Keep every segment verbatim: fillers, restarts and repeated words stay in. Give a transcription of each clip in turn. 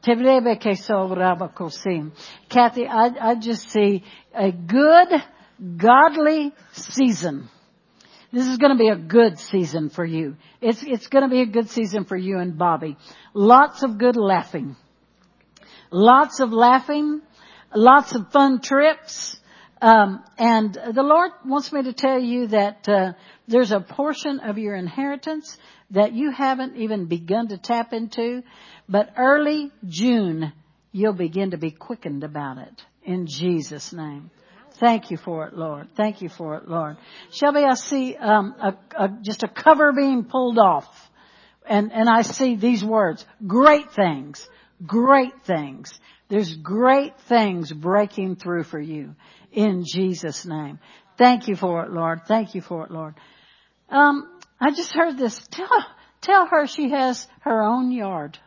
Kathy, I, I just see a good, godly season. This is going to be a good season for you. It's, it's going to be a good season for you and Bobby. Lots of good laughing. Lots of laughing. Lots of fun trips. Um, and the Lord wants me to tell you that, uh, there's a portion of your inheritance that you haven't even begun to tap into, but early June, you'll begin to be quickened about it in Jesus' name. Thank you for it, Lord. Thank you for it, Lord. Shelby, I see um, a, a, just a cover being pulled off, and and I see these words: great things, great things. There's great things breaking through for you in Jesus' name. Thank you for it, Lord. Thank you for it, Lord. Um, I just heard this. Tell tell her she has her own yard.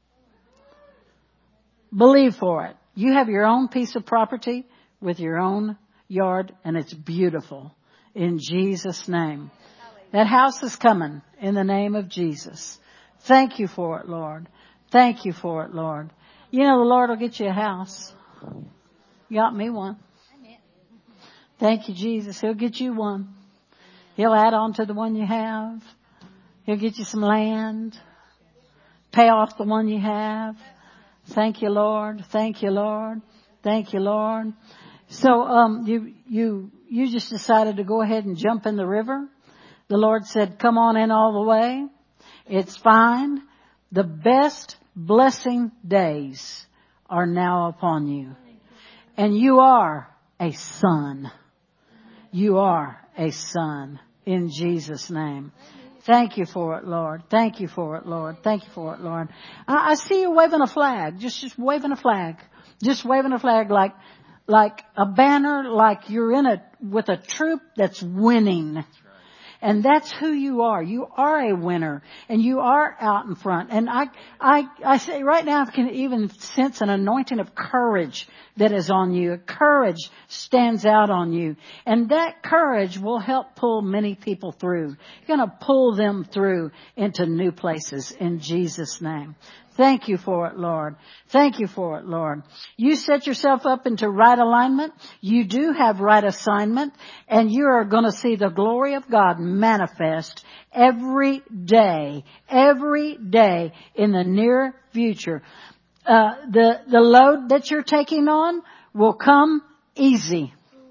Believe for it. You have your own piece of property with your own yard, and it's beautiful in Jesus' name. That house is coming in the name of Jesus. Thank you for it, Lord. Thank you for it, Lord. You know, the Lord will get you a house. Got me one. Thank you, Jesus. He'll get you one. He'll add on to the one you have. He'll get you some land. Pay off the one you have. Thank you, Lord. Thank you, Lord. Thank you, Lord. So, um, you, you, you just decided to go ahead and jump in the river. The Lord said, come on in all the way. It's fine. The best blessing days are now upon you. And you are a son. You are a son in Jesus' name. Thank you for it, Lord. Thank you for it, Lord. Thank you for it, Lord. I, I see you waving a flag. Just, just waving a flag. Just waving a flag like, like a banner, like you're in a, with a troop that's winning. And that's who you are. You are a winner, and you are out in front. And I, I, I say right now, I can even sense an anointing of courage that is on you. Courage stands out on you. And that courage will help pull many people through. You're going to pull them through into new places in Jesus' name. Thank you for it, Lord. Thank you for it, Lord. You set yourself up into right alignment. You do have right assignment, and you are going to see the glory of God manifest every day, every day in the near future. Uh, the, the load that you're taking on will come easy.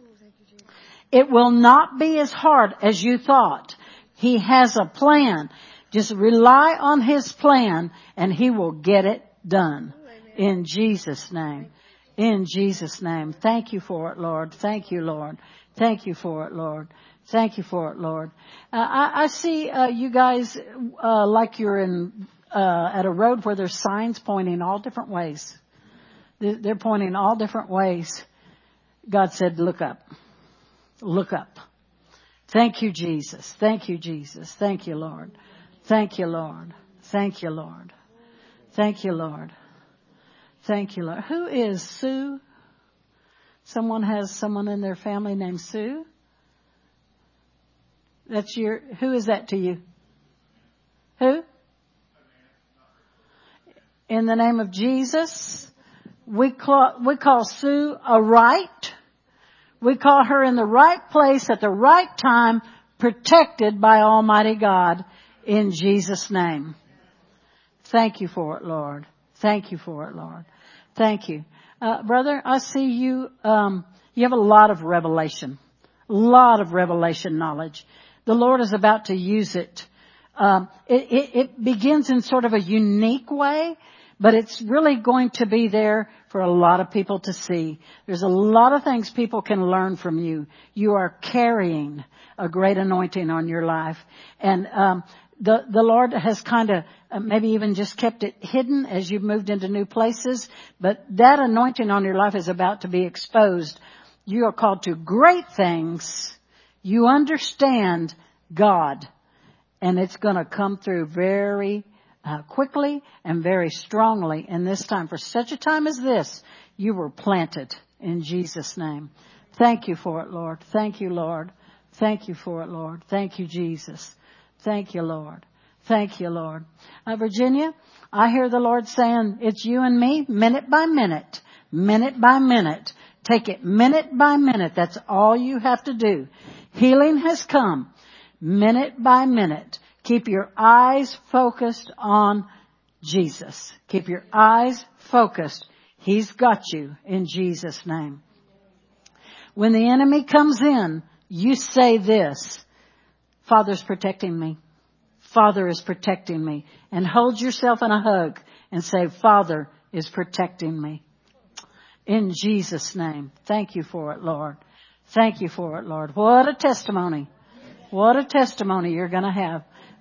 It will not be as hard as you thought. He has a plan. Just rely on His plan, and He will get it done. In Jesus' name. In Jesus' name. Thank you for it, Lord. Thank you, Lord. Thank you for it, Lord. Thank you for it, Lord. Uh, I, I see uh, you guys uh, like you're in uh, at a road where there's signs pointing all different ways. They're, they're pointing all different ways. God said, look up. Look up. Thank you, Jesus. Thank you, Jesus. Thank you, Lord. Thank you, Lord. Thank you, Lord. Thank you, Lord. Thank you, Lord. Who is Sue? Someone has someone in their family named Sue? That's your, who is that to you? Who? In the name of Jesus, we call, we call Sue a right. We call her in the right place at the right time, protected by Almighty God. In Jesus' name. Thank you for it, Lord. Thank you for it, Lord. Thank you. Uh, brother, I see you, um, you have a lot of revelation. A lot of revelation knowledge. The Lord is about to use it. Um, it, it, it begins in sort of a unique way, but it's really going to be there for a lot of people to see. There's a lot of things people can learn from you. You are carrying a great anointing on your life. And, um, The, the Lord has kind of uh, maybe even just kept it hidden as you've moved into new places. But that anointing on your life is about to be exposed. You are called to great things. You understand God. And it's going to come through very uh, quickly and very strongly in this time. For such a time as this, you were planted in Jesus' name. Thank you for it, Lord. Thank you, Lord. Thank you for it, Lord. Thank you, Jesus. Thank you, Lord. Thank you, Lord. Uh, Virginia, I hear the Lord saying, it's you and me, minute by minute, minute by minute. Take it minute by minute. That's all you have to do. Healing has come minute by minute. Keep your eyes focused on Jesus. Keep your eyes focused. He's got you in Jesus' name. When the enemy comes in, you say this, Father's protecting me. Father is protecting me. And hold yourself in a hug and say, Father is protecting me. In Jesus' name. Thank you for it, Lord. Thank you for it, Lord. What a testimony. What a testimony you're going to have.